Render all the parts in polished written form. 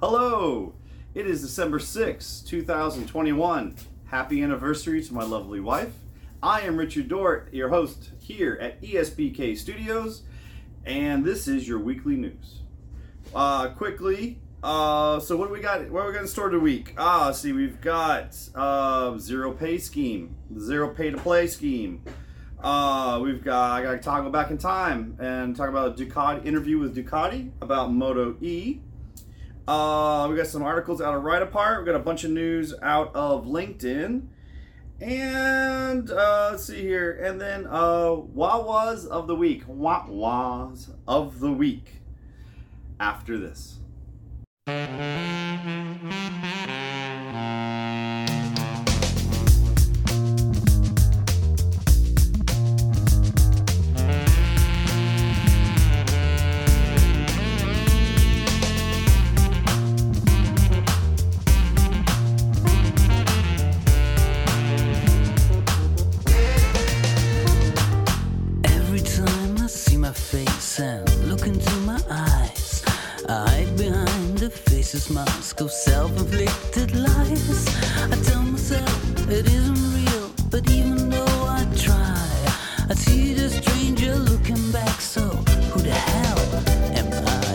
Hello! It is December 6, 2021. Happy anniversary to my lovely wife. I am Richard Dort, your host here at ESBK Studios, and this is your weekly news. Quickly, so what do we got? What are we got in store today? Let's see, we've got zero pay scheme, zero pay to play scheme. I gotta toggle back in time and talk about a Ducati interview with Ducati about Moto E. We got some articles out of Ride Apart. We got a bunch of news out of LinkedIn, and let's see here, and then Wawas of the week. Wawas of the week. After this. Mask of self-inflicted lies. I tell myself it isn't real, but even though I try, I see the stranger looking back. So who the hell am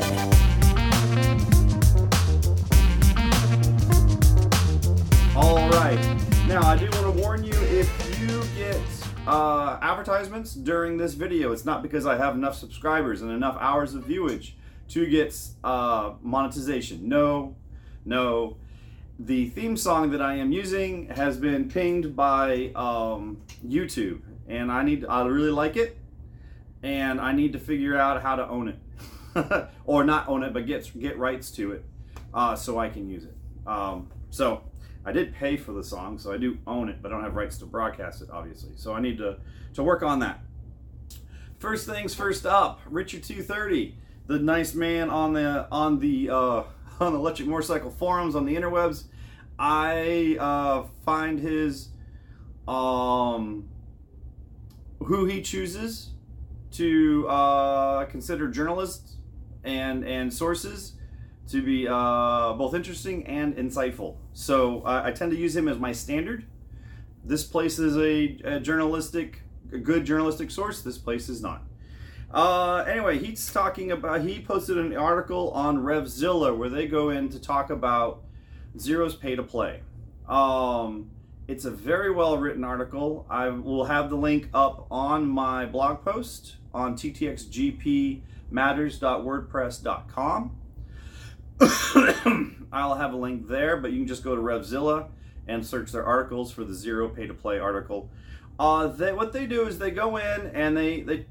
I? All right. Now I do want to warn you, if you get advertisements during this video, it's not because I have enough subscribers and enough hours of viewage to get monetization. No. The theme song that I am using has been pinged by YouTube, and I really like it, and I need to figure out how to own it, or not own it, but get rights to it, so I can use it. So I did pay for the song, so I do own it, but I don't have rights to broadcast it, obviously. So I need to work on that. First things first up, Richard 230. The nice man on the electric motorcycle forums on the interwebs. I find his who he chooses to consider journalists and sources to be both interesting and insightful. So I tend to use him as my standard. This place is a good journalistic source. This place is not. Anyway, he's talking about, he posted an article on RevZilla where they go in to talk about Zero's pay to play. It's a very well written article. I will have the link up on my blog post on ttxgpmatters.wordpress.com. I'll have a link there, but you can just go to RevZilla and search their articles for the Zero pay to play article. What they do is they go in and they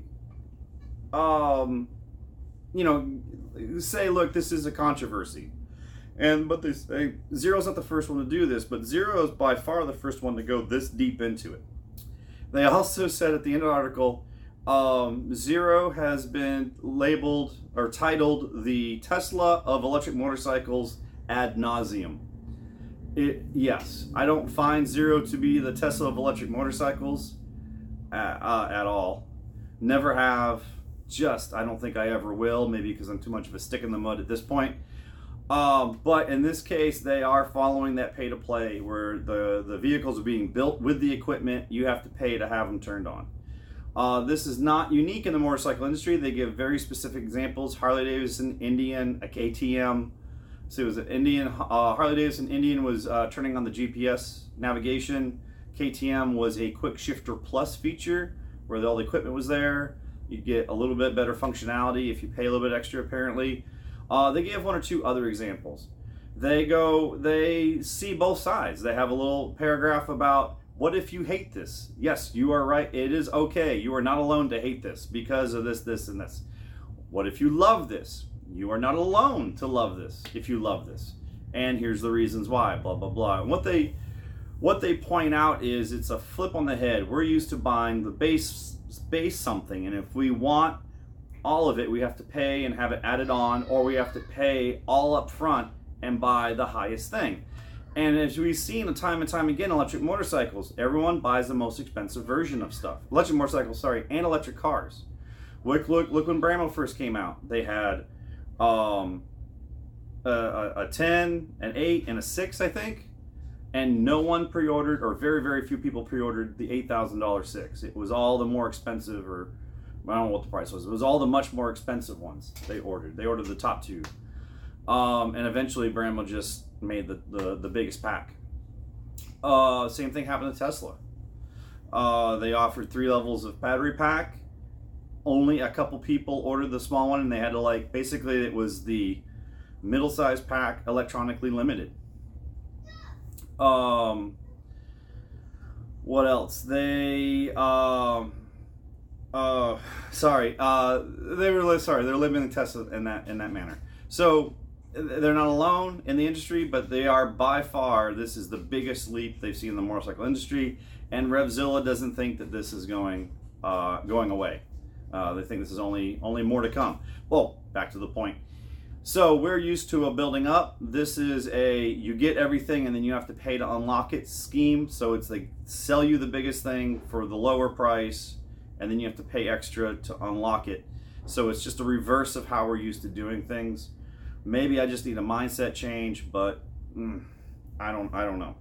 say, look, this is a controversy, but they say Zero's not the first one to do this, but Zero is by far the first one to go this deep into it. They also said at the end of the article, Zero has been labeled or titled the Tesla of electric motorcycles ad nauseum. Yes, I don't find Zero to be the Tesla of electric motorcycles at all. Never have. I don't think I ever will, maybe because I'm too much of a stick in the mud at this point. But in this case, they are following that pay to play where the vehicles are being built with the equipment. You have to pay to have them turned on. This is not unique in the motorcycle industry. They give very specific examples. Harley-Davidson Indian, a KTM. So it was an Indian, Harley-Davidson Indian was turning on the GPS navigation. KTM was a quick shifter plus feature where all the equipment was there. You get a little bit better functionality if you pay a little bit extra, apparently. They give one or two other examples. They see both sides. They have a little paragraph about, what if you hate this? Yes, you are right. It is okay. You are not alone to hate this because of this, this, and this. What if you love this? You are not alone to love this if you love this. And here's the reasons why, blah, blah, blah. And what they point out is it's a flip on the head. We're used to buying the base something, and if we want all of it, we have to pay and have it added on, or we have to pay all up front and buy the highest thing. And as we've seen time and time again, electric motorcycles, everyone buys the most expensive version of stuff. Electric motorcycles, sorry, and electric cars. Look when Bramo first came out. They had a 10, an 8, and a 6, I think. And no one pre-ordered, or very, very few people pre-ordered the $8,000 6. It was all the more expensive, or I don't know what the price was. It was all the much more expensive ones they ordered. They ordered the top 2. And eventually Brahma just made the biggest pack. Same thing happened to Tesla. They offered 3 levels of battery pack. Only a couple people ordered the small one, and they had to, like, basically it was the middle-sized pack, electronically limited. What else? They they're limiting Tesla in that manner. So they're not alone in the industry, but they are by far, this is the biggest leap they've seen in the motorcycle industry, and Revzilla doesn't think that this is going away. They think this is only more to come. Well, back to the point. So we're used to a building up. This is you get everything and then you have to pay to unlock it scheme. So it's like sell you the biggest thing for the lower price, and then you have to pay extra to unlock it. So it's just a reverse of how we're used to doing things. Maybe I just need a mindset change, but I don't know.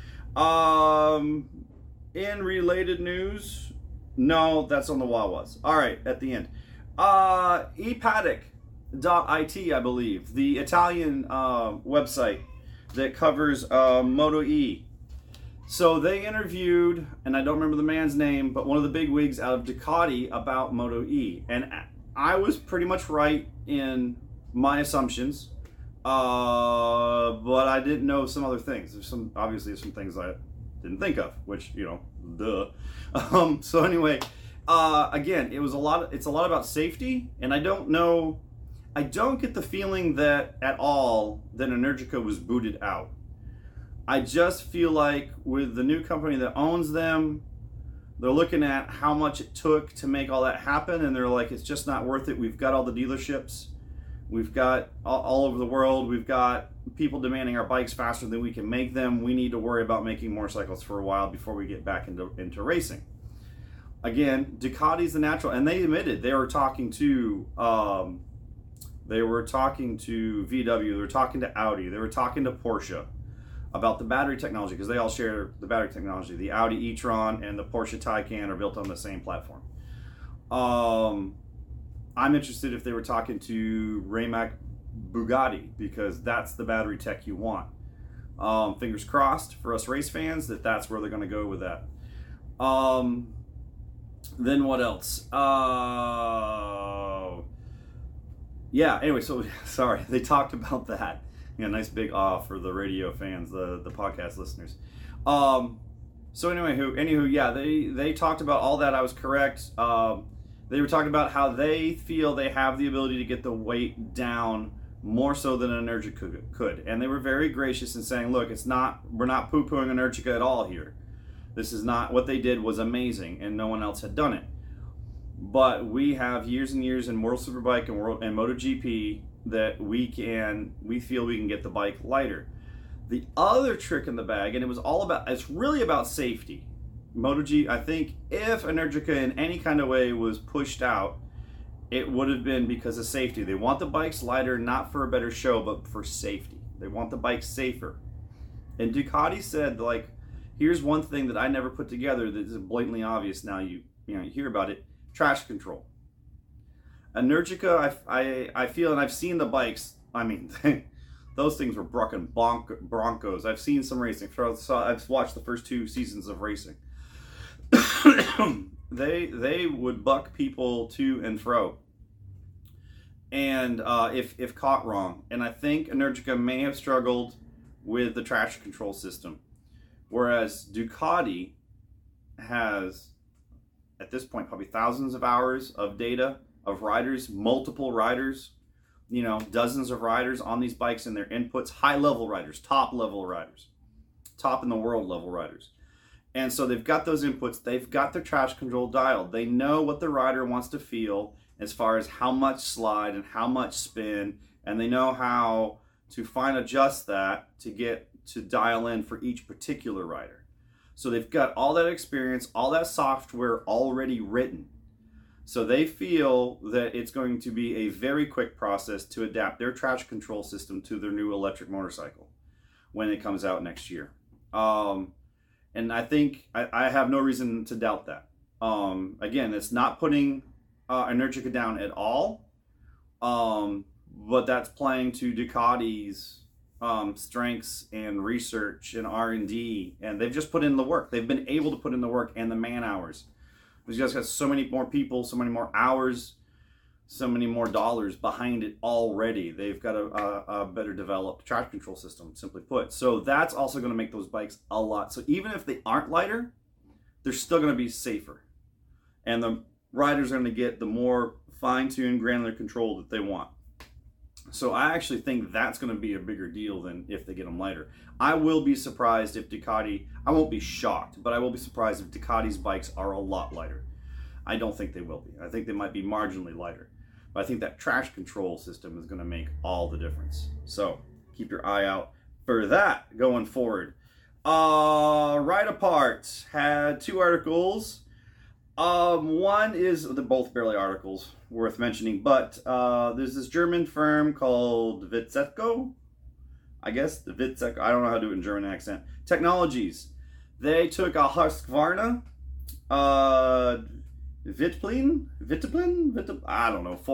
In related news, no, that's on the Wawas. All right, at the end. ePaddock.it, I believe, the Italian website that covers Moto E. So they interviewed, and I don't remember the man's name, but one of the big wigs out of Ducati about Moto E. And I was pretty much right in my assumptions, but I didn't know some other things. Obviously some things I didn't think of, which, duh. So anyway, again, it's a lot about safety, and I don't get the feeling that at all that Energica was booted out. I just feel like with the new company that owns them, they're looking at how much it took to make all that happen, and they're like, it's just not worth it. We've got all the dealerships. We've got all over the world. We've got people demanding our bikes faster than we can make them. We need to worry about making motorcycles for a while before we get back into racing. Again, Ducati's the natural, and they admitted they were talking to VW, they were talking to Audi, they were talking to Porsche about the battery technology, because they all share the battery technology. The Audi e-tron and the Porsche Taycan are built on the same platform. I'm interested if they were talking to Rimac Bugatti, because that's the battery tech you want. Fingers crossed for us race fans that's where they're going to go with that. Then what else? Yeah, anyway, so sorry, they talked about that. Nice big for the radio fans, the podcast listeners. So anywho, yeah, they talked about all that. I was correct. They were talking about how they feel they have the ability to get the weight down more so than Energica could. And they were very gracious in saying, look, we're not poo-pooing Energica at all here. This is not, what they did was amazing and no one else had done it. But we have years and years in World Superbike and MotoGP that we feel we can get the bike lighter. The other trick in the bag, and it's really about safety. MotoGP, I think if Energica in any kind of way was pushed out, it would have been because of safety. They want the bikes lighter, not for a better show, but for safety. They want the bikes safer. And Ducati said, like, here's one thing that I never put together that is blatantly obvious now you hear about it: traction control. Energica, I feel, and I've seen the bikes, I mean, those things were Broncos. I've seen some racing. I've watched the first 2 seasons of racing. They would buck people to and fro, and if caught wrong. And I think Energica may have struggled with the traction control system, whereas Ducati has, at this point, probably thousands of hours of data of riders, multiple riders, dozens of riders on these bikes and their inputs, high-level riders, top-level riders, top in the world level riders. And so they've got those inputs, they've got their traction control dialed. They know what the rider wants to feel as far as how much slide and how much spin, and they know how to adjust that to dial in for each particular rider. So they've got all that experience, all that software already written. So they feel that it's going to be a very quick process to adapt their traction control system to their new electric motorcycle when it comes out next year. And I think I have no reason to doubt that. Again, it's not putting Energica down at all, but that's playing to Ducati's strengths and research and R&D, and they've just put in the work. They've been able to put in the work and the man hours. These guys got so many more people, so many more hours, so many more dollars behind it already. They've got a better developed traction control system, simply put. So that's also going to make those bikes a lot. So even if they aren't lighter, they're still going to be safer. And the riders are going to get the more fine-tuned granular control that they want. So I actually think that's going to be a bigger deal than if they get them lighter. I will be surprised if Ducati, I won't be shocked, but I will be surprised if Ducati's bikes are a lot lighter. I don't think they will be. I think they might be marginally lighter. But I think that traction control system is going to make all the difference. So keep your eye out for that going forward. Ride Apart had 2 articles. One is, they're both barely articles worth mentioning, but there's this German firm called Vitesco, I guess, the Vitesco, I don't know how to do it in German accent, Technologies. They took a Husqvarna, Vitplin, I don't know,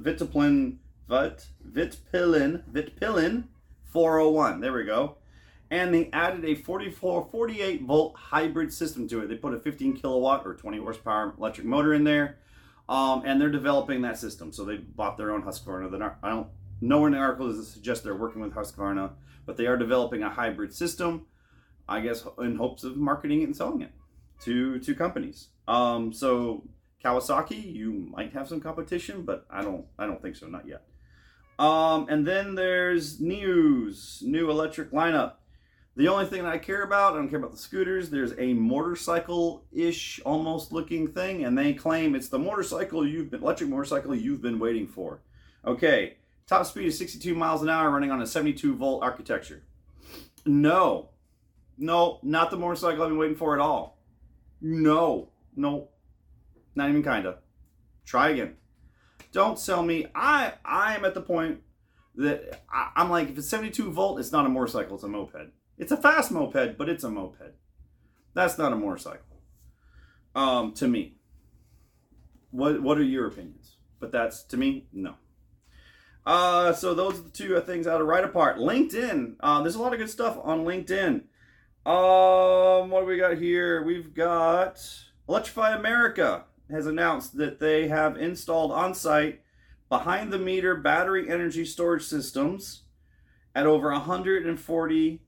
Vitpillen 401, there we go. And they added a 48 volt hybrid system to it. They put a 15 kilowatt or 20 horsepower electric motor in there, and they're developing that system. So they bought their own Husqvarna. I don't know in the article does it suggest they're working with Husqvarna, but they are developing a hybrid system, I guess, in hopes of marketing it and selling it to companies. So Kawasaki, you might have some competition, but I don't think so, not yet. And then there's new electric lineup. The only thing that I care about, I don't care about the scooters, there's a motorcycle-ish almost looking thing, and they claim it's the electric motorcycle you've been waiting for. Okay, top speed is 62 miles an hour running on a 72 volt architecture. No, not the motorcycle I've been waiting for at all. No, not even kinda. Try again. Don't sell me. I am at the point that I'm like, if it's 72 volt, it's not a motorcycle, it's a moped. It's a fast moped, but it's a moped. That's not a motorcycle. To me. What are your opinions? But that's, to me, no. So those are the 2 things out of Ride Apart. LinkedIn. There's a lot of good stuff on LinkedIn. What do we got here? We've got Electrify America has announced that they have installed on-site behind-the-meter battery energy storage systems at over 140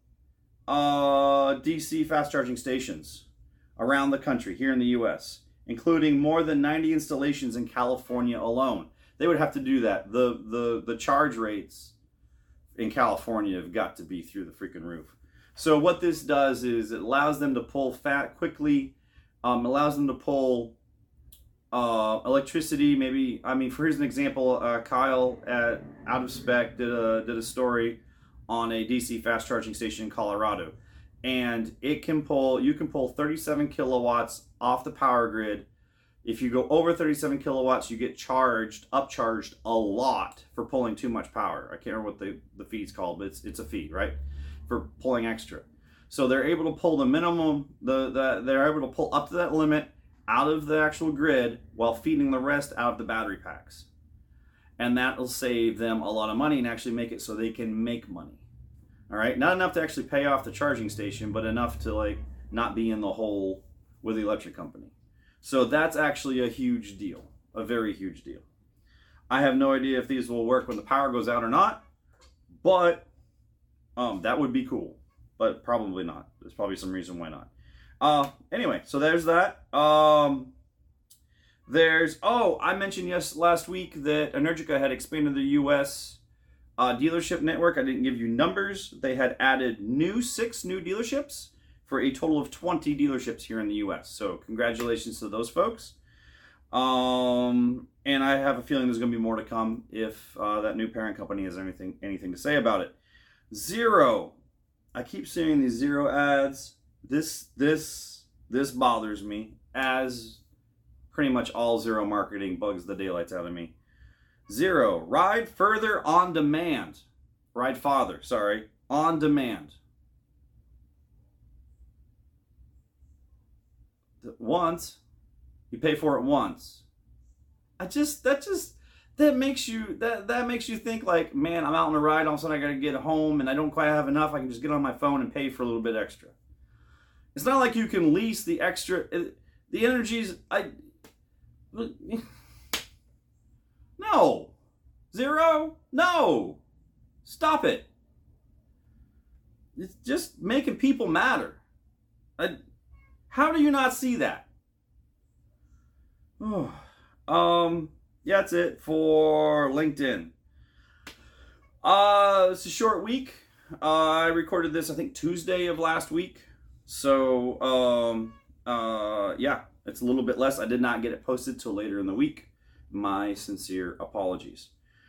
DC fast charging stations around the country here in the US, including more than 90 installations in California alone. They would have to do that. The charge rates in California have got to be through the freaking roof. So what this does is it allows them to pull fat quickly, allows them to pull electricity. Maybe, I mean, here's an example. Kyle at Out of Spec did a story on a DC fast charging station in Colorado, and you can pull 37 kilowatts off the power grid. If you go over 37 kilowatts, you get upcharged a lot for pulling too much power. I can't remember what the fee's called, but it's a fee, right? For pulling extra. So they're able to pull the minimum, they're able to pull up to that limit out of the actual grid while feeding the rest out of the battery packs. And that will save them a lot of money and actually make it so they can make money. All right, not enough to actually pay off the charging station, but enough to like not be in the hole with the electric company. So that's actually a huge deal, a very huge deal. I have no idea if these will work when the power goes out or not, but that would be cool, but probably not. There's probably some reason why not. Anyway, so there's that. I mentioned last week that Energica had expanded the U.S. Dealership network. I didn't give you numbers. They had added 6 new dealerships for a total of 20 dealerships here in the U.S. So congratulations to those folks. And I have a feeling there's going to be more to come if that new parent company has anything to say about it. Zero. I keep seeing these Zero ads. This bothers me, as pretty much all Zero marketing bugs the daylights out of me. Zero, ride further on demand. Ride farther, sorry, on demand. Once, you pay for it once. That makes you think like, man, I'm out on a ride, all of a sudden I gotta get home and I don't quite have enough, I can just get on my phone and pay for a little bit extra. It's not like you can lease the extra, the energies, no. Zero, no. Stop it. It's just making people matter. How do you not see that? Yeah, that's it for LinkedIn. It's a short week. I recorded this, I think, Tuesday of last week. So, yeah, it's a little bit less. I did not get it posted till later in the week. My sincere apologies.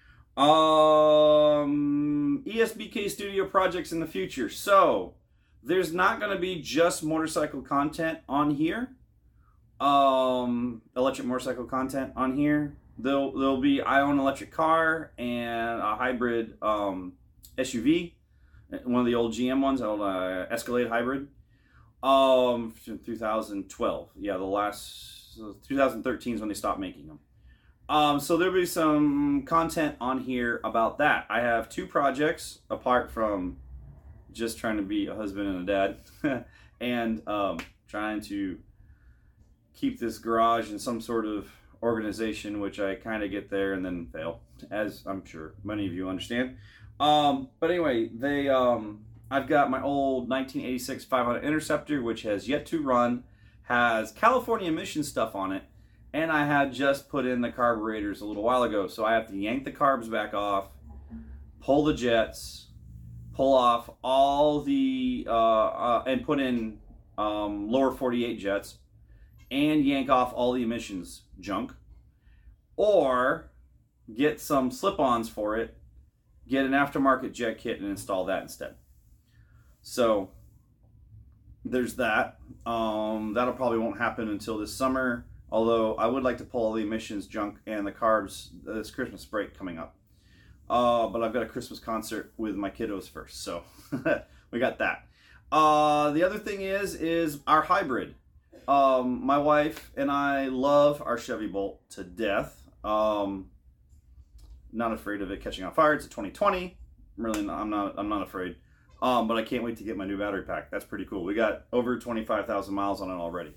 ESBK Studio projects in the future. So, there's not going to be just motorcycle content on here. Electric motorcycle content on here. There'll be I own an electric car and a hybrid SUV, one of the old GM ones, old Escalade hybrid, from 2012. Yeah, the last 2013 is when they stopped making them. So there'll be some content on here about that. I have 2 projects apart from just trying to be a husband and a dad, and trying to keep this garage in some sort of organization, which I kind of get there and then fail, as I'm sure many of you understand. But anyway, I've got my old 1986 500 Interceptor, which has yet to run, has California emission stuff on it, and I had just put in the carburetors a little while ago, so I have to yank the carbs back off, pull the jets, pull off all the, and put in lower 48 jets, and yank off all the emissions junk, or get some slip-ons for it, get an aftermarket jet kit and install that instead. So there's that. That'll probably won't happen until this summer, although I would like to pull all the emissions junk and the carbs this Christmas break coming up. But I've got a Christmas concert with my kiddos first, so we got that. The other thing is our hybrid. My wife and I love our Chevy Bolt to death. Not afraid of it catching on fire. It's a 2020. Really, I'm not afraid. But I can't wait to get my new battery pack. That's pretty cool. We got over 25,000 miles on it already.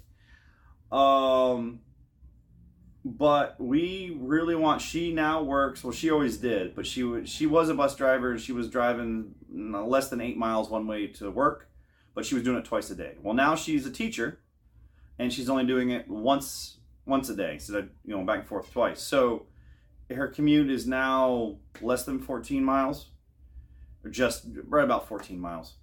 But we really want, she now works, well, she always did, but she was a bus driver, and she was driving less than 8 miles one way to work, but she was doing it twice a day. Well, now she's a teacher, and she's only doing it once a day instead of, back and forth twice. So her commute is now less than 14 miles, or just right about 14 miles.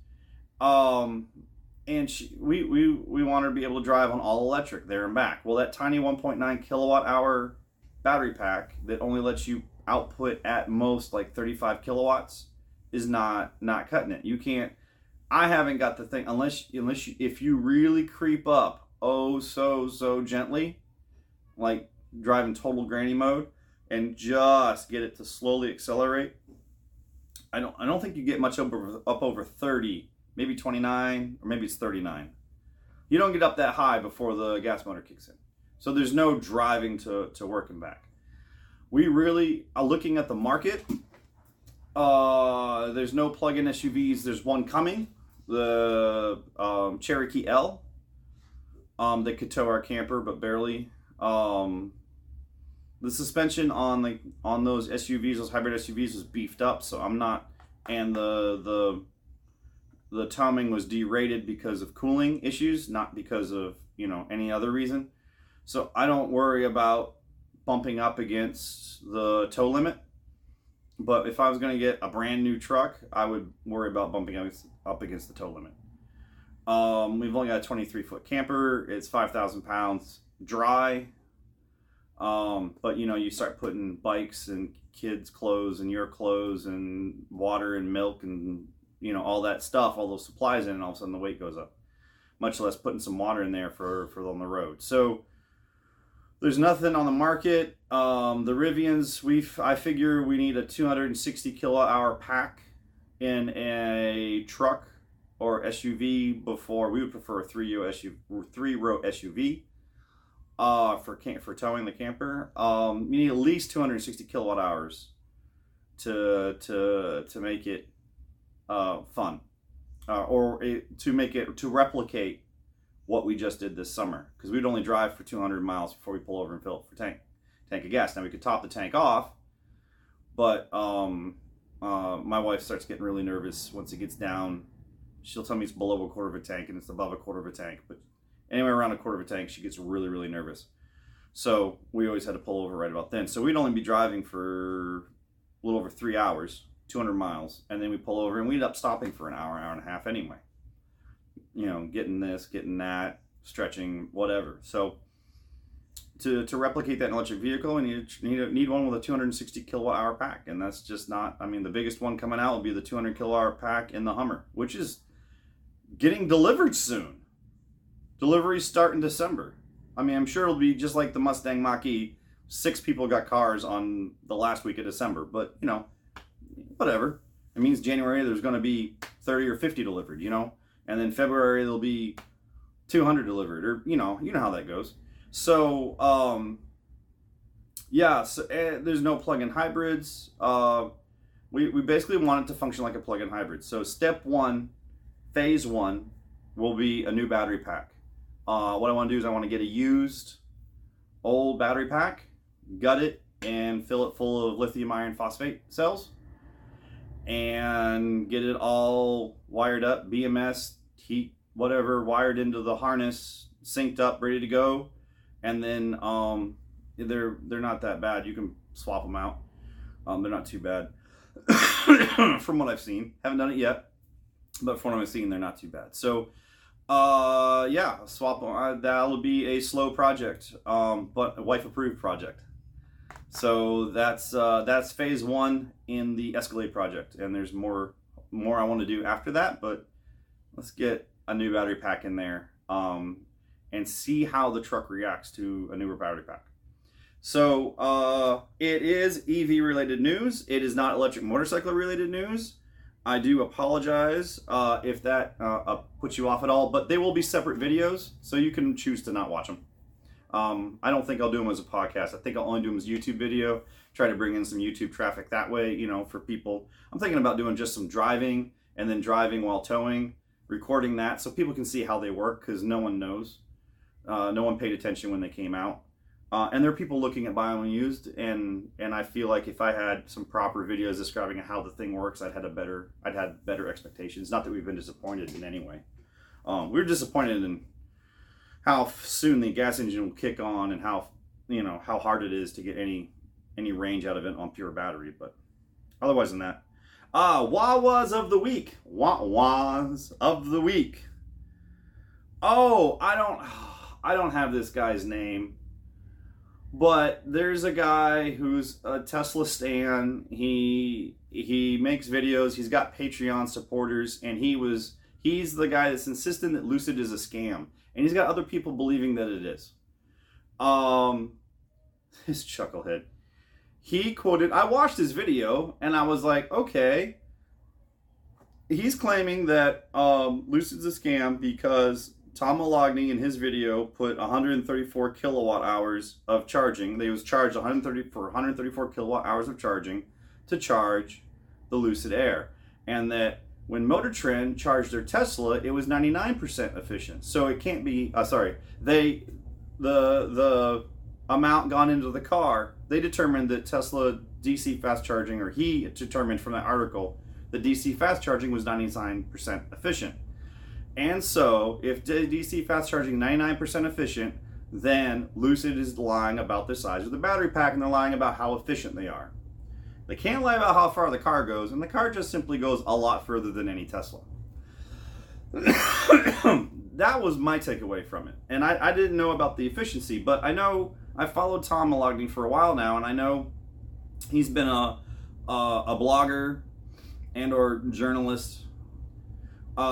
And we want her to be able to drive on all electric there and back. Well, that tiny 1.9 kilowatt hour battery pack that only lets you output at most like 35 kilowatts is not cutting it. You can't. I haven't got the thing if you really creep up so gently, like driving total granny mode, and just get it to slowly accelerate. I don't think you get much up over 30. Maybe 29, or maybe it's 39. You don't get up that high before the gas motor kicks in. So there's no driving to work and back. We really are looking at the market. There's no plug-in SUVs. There's one coming, the Cherokee L. That could tow our camper, but barely. The suspension on those SUVs, those hybrid SUVs, was beefed up, so I'm not, and the timing was derated because of cooling issues, not because of, any other reason. So I don't worry about bumping up against the tow limit. But if I was going to get a brand new truck, I would worry about bumping up against the tow limit. We've only got a 23-foot camper. It's 5,000 pounds dry. But you start putting bikes and kids' clothes and your clothes and water and milk and all that stuff, all those supplies in, and all of a sudden the weight goes up. Much less putting some water in there for on the road. So There's nothing on the market. The Rivians, I figure we need a 260 kilowatt hour pack in a truck or SUV before. We would prefer a three-row SUV for towing the camper. You need at least 260 kilowatt hours to make it fun, to replicate what we just did this summer, because we'd only drive for 200 miles before we pull over and fill it for tank of gas. Now we could top the tank off, but my wife starts getting really nervous once it gets down. She'll tell me it's below a quarter of a tank, and it's above a quarter of a tank, but anywhere around a quarter of a tank, she gets really, really nervous. So we always had to pull over right about then. So we'd only be driving for a little over 3 hours, 200 miles, and then we pull over and we end up stopping for an hour and a half anyway. You know, getting this, getting that, stretching, whatever. So to replicate that in an electric vehicle, you need one with a 260 kilowatt hour pack, and that's just not. I mean, the biggest one coming out will be the 200 kilowatt hour pack in the Hummer, which is getting delivered soon. Deliveries start in December. I mean, I'm sure it'll be just like the Mustang Mach-E. 6 people got cars on the last week of December, but you know, whatever. It means January there's going to be 30 or 50 delivered, you know. And then February there'll be 200 delivered, or you know how that goes. So there's no plug-in hybrids. We basically want it to function like a plug-in hybrid. So step 1, phase 1, will be a new battery pack. What I want to do is I want to get a used old battery pack, gut it, and fill it full of lithium iron phosphate cells, and get it all wired up, BMS, heat, whatever, wired into the harness, synced up, ready to go. And then they're not that bad. You can swap them out. They're not too bad from what I've seen. Haven't done it yet, but from what I've seen, they're not too bad. So swap them. That'll be a slow project, but a wife-approved project. So that's phase 1 in the Escalade project, and there's more I want to do after that. But let's get a new battery pack in there, and see how the truck reacts to a newer battery pack. So it is EV related news. It is not electric motorcycle related news. I do apologize if that puts you off at all, but they will be separate videos, so you can choose to not watch them. I don't think I'll do them as a podcast. I think I'll only do them as YouTube video. Try to bring in some YouTube traffic that way, you know, for people. I'm thinking about doing just some driving, and then driving while towing, recording that so people can see how they work, because no one knows. No one paid attention when they came out. And there are people looking at buy and used, and I feel like if I had some proper videos describing how the thing works, I'd had better expectations. Not that we've been disappointed in any way. We were disappointed in how soon the gas engine will kick on, and how hard it is to get any range out of it on pure battery. But otherwise than that, Wawas of the week. Wawas of the week. Oh, I don't have this guy's name, but there's a guy who's a Tesla stan. He makes videos. He's got Patreon supporters, and he's the guy that's insisting that Lucid is a scam, and he's got other people believing that it is. His chucklehead. He quoted. I watched his video, and I was like, okay. He's claiming that Lucid's a scam because Tom Moloughney in his video put 134 kilowatt hours of charging. They was charged 134 kilowatt hours of charging to charge the Lucid Air, and that when Motor Trend charged their Tesla, it was 99% efficient. So it can't be. The amount gone into the car, they determined that Tesla DC fast charging, or he determined from that article, that DC fast charging was 99% efficient. And so, if DC fast charging 99% efficient, then Lucid is lying about the size of the battery pack, and they're lying about how efficient they are. They can't lie about how far the car goes, and the car just simply goes a lot further than any Tesla. That was my takeaway from it. And I didn't know about the efficiency, but I followed Tom Moloughney for a while now, and I know he's been a blogger and or journalist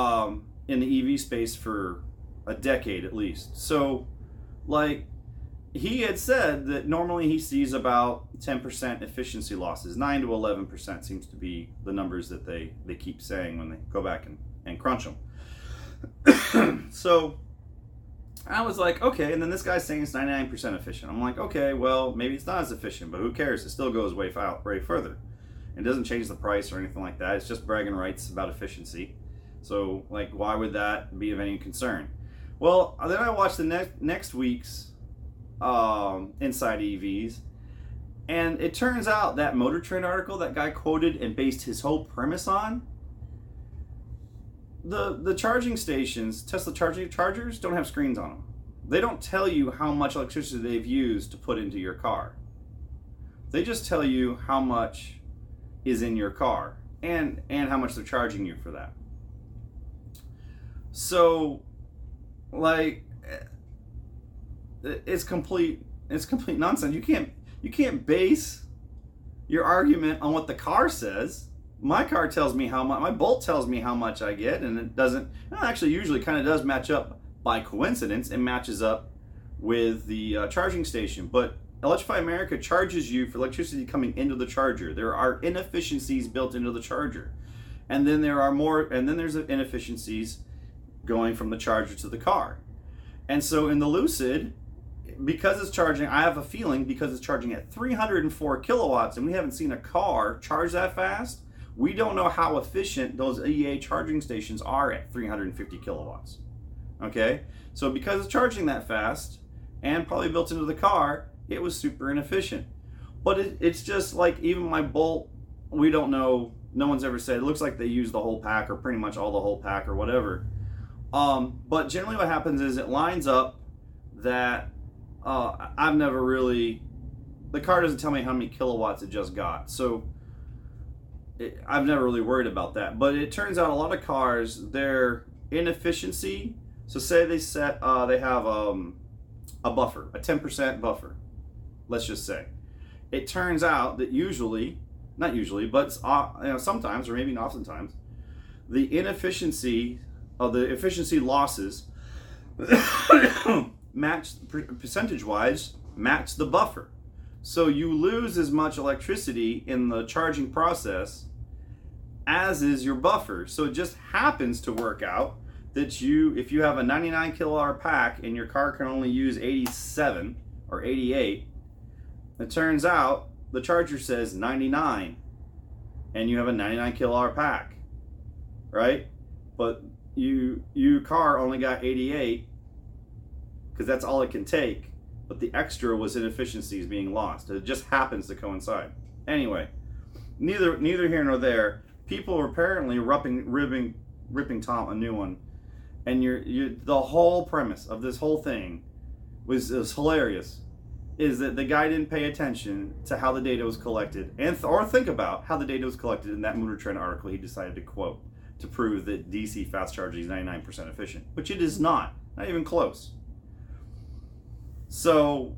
in the EV space for a decade at least. So, like, he had said that normally he sees about 10% efficiency losses. 9 to 11% seems to be the numbers that they keep saying when they go back and crunch them. So I was like, okay, and then this guy's saying it's 99% efficient. I'm like, okay, well, maybe it's not as efficient, but who cares? It still goes way further. It doesn't change the price or anything like that. It's just bragging rights about efficiency. So, like, why would that be of any concern? Well, then I watched the next week's Inside EVs, and it turns out that Motor Trend article that guy quoted and based his whole premise on, the charging stations, Tesla chargers don't have screens on them. They don't tell you how much electricity they've used to put into your car. They just tell you how much is in your car and how much they're charging you for that. So, like, it's complete nonsense. You can't base your argument on what the car says. My car tells me how much, my Bolt tells me how much I get, and it doesn't, well, actually usually kind of does match up by coincidence. It matches up with the charging station, but Electrify America charges you for electricity coming into the charger. There are inefficiencies built into the charger, and then there's inefficiencies going from the charger to the car. And so in the Lucid, because it's charging, I have a feeling because it's charging at 304 kilowatts, and we haven't seen a car charge that fast, we don't know how efficient those EA charging stations are at 350 kilowatts. Okay? So because it's charging that fast, and probably built into the car, it was super inefficient. But it's just like, even my Bolt, we don't know, no one's ever said, it looks like they use the whole pack, or pretty much all the whole pack, or whatever. But generally what happens is it lines up that I've never really, the car doesn't tell me how many kilowatts it just got, so I've never really worried about that. But it turns out a lot of cars, their inefficiency, so say they have a buffer, a 10% buffer, let's just say. It turns out that not usually, but sometimes, or maybe not oftentimes, the inefficiency of the efficiency losses percentage-wise match the buffer. So you lose as much electricity in the charging process as is your buffer. So it just happens to work out that if you have a 99 kilowatt pack and your car can only use 87 or 88, it turns out the charger says 99 and you have a 99 kilowatt pack, right? But your car only got 88 because that's all it can take, but the extra was inefficiencies being lost. It just happens to coincide. Anyway, neither here nor there. People were apparently ripping Tom a new one, and the whole premise of this whole thing was hilarious. Is that the guy didn't pay attention to how the data was collected, or think about how the data was collected in that Motor Trend article he decided to quote to prove that DC fast charging is 99% efficient, which it is not even close. So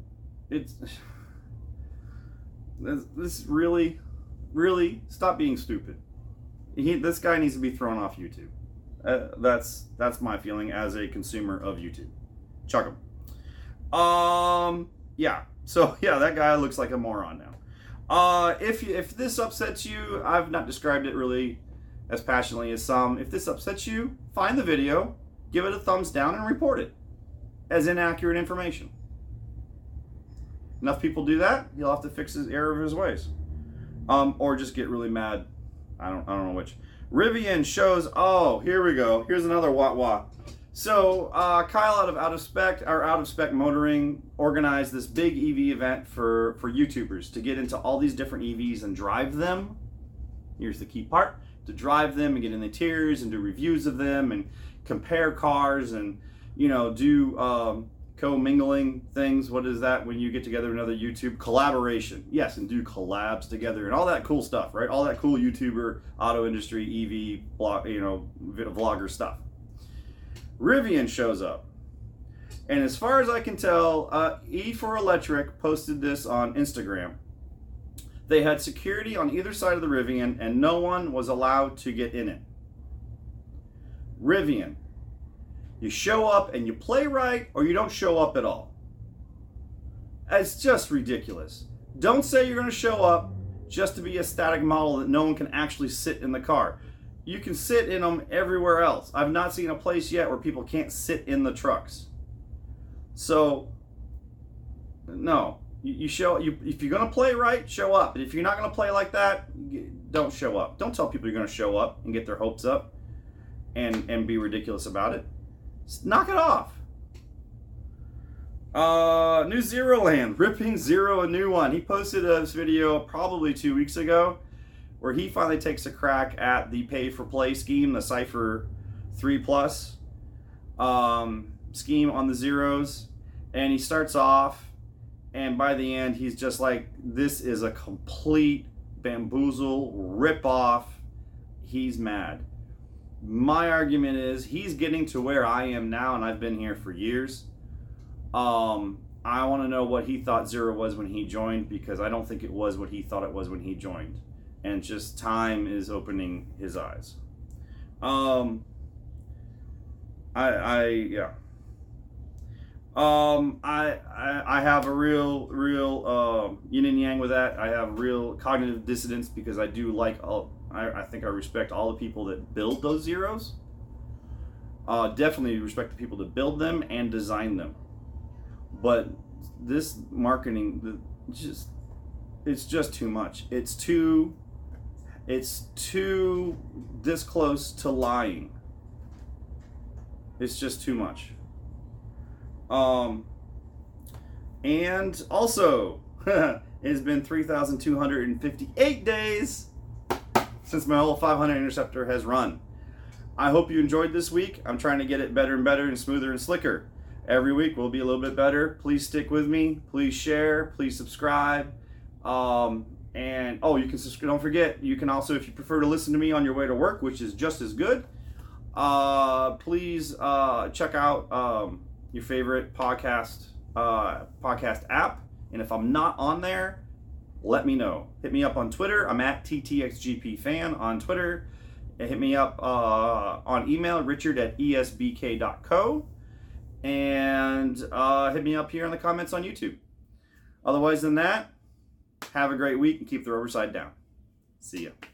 this really stop being stupid. This guy needs to be thrown off YouTube. That's my feeling as a consumer of YouTube. Chuck him. Yeah. So yeah, that guy looks like a moron now. If this upsets you, I've not described it really as passionately as some. If this upsets you, find the video, give it a thumbs down, and report it as inaccurate information. Enough people do that, he'll have to fix his error of his ways, or just get really mad. I don't know which. Rivian shows. Oh, here we go. Here's another wah. So Kyle out of Spec Motoring organized this big EV event for YouTubers to get into all these different EVs and drive them. Here's the key part: to drive them and get in the interiors and do reviews of them and compare cars and do co-mingling things. What is that when you get together another YouTube collaboration? Yes, and do collabs together and all that cool stuff, right? All that cool YouTuber, auto industry, EV, vlogger stuff. Rivian shows up, and as far as I can tell, E4Electric posted this on Instagram. They had security on either side of the Rivian, and no one was allowed to get in it. Rivian, you show up and you play right, or you don't show up at all. It's just ridiculous. Don't say you're going to show up just to be a static model that no one can actually sit in the car. You can sit in them everywhere else. I've not seen a place yet where people can't sit in the trucks. So, no. If you're going to play right, show up. If you're not going to play like that, don't show up. Don't tell people you're going to show up and get their hopes up and be ridiculous about it. Just knock it off. New Zero Land, ripping Zero a new one. He posted this video probably 2 weeks ago where he finally takes a crack at the pay-for-play scheme, the Cypher 3 Plus scheme on the Zeros. And he starts off, and by the end, he's just like, this is a complete bamboozle, rip-off. He's mad. My argument is he's getting to where I am now, and I've been here for years. I want to know what he thought Zero was when he joined, because I don't think it was what he thought it was when he joined. And just time is opening his eyes. I have a real yin and yang with that. I have real cognitive dissonance because I do like I think I respect all the people that build those Zeros. Definitely respect the people that build them and design them. But this marketing, it's just too much. It's too this close to lying. It's just too much. And also, it has been 3,258 days since my whole 500 Interceptor has run. I hope you enjoyed this week. I'm trying to get it better and better and smoother and slicker. Every week will be a little bit better. Please stick with me. Please share. Please subscribe. And you can subscribe. Don't forget, you can also, if you prefer to listen to me on your way to work, which is just as good, please check out your favorite podcast app. And if I'm not on there, let me know. Hit me up on Twitter. I'm at TTXGPFan on Twitter. And hit me up on email, richard@esbk.co. And hit me up here in the comments on YouTube. Otherwise than that, have a great week and keep the rubber side down. See ya.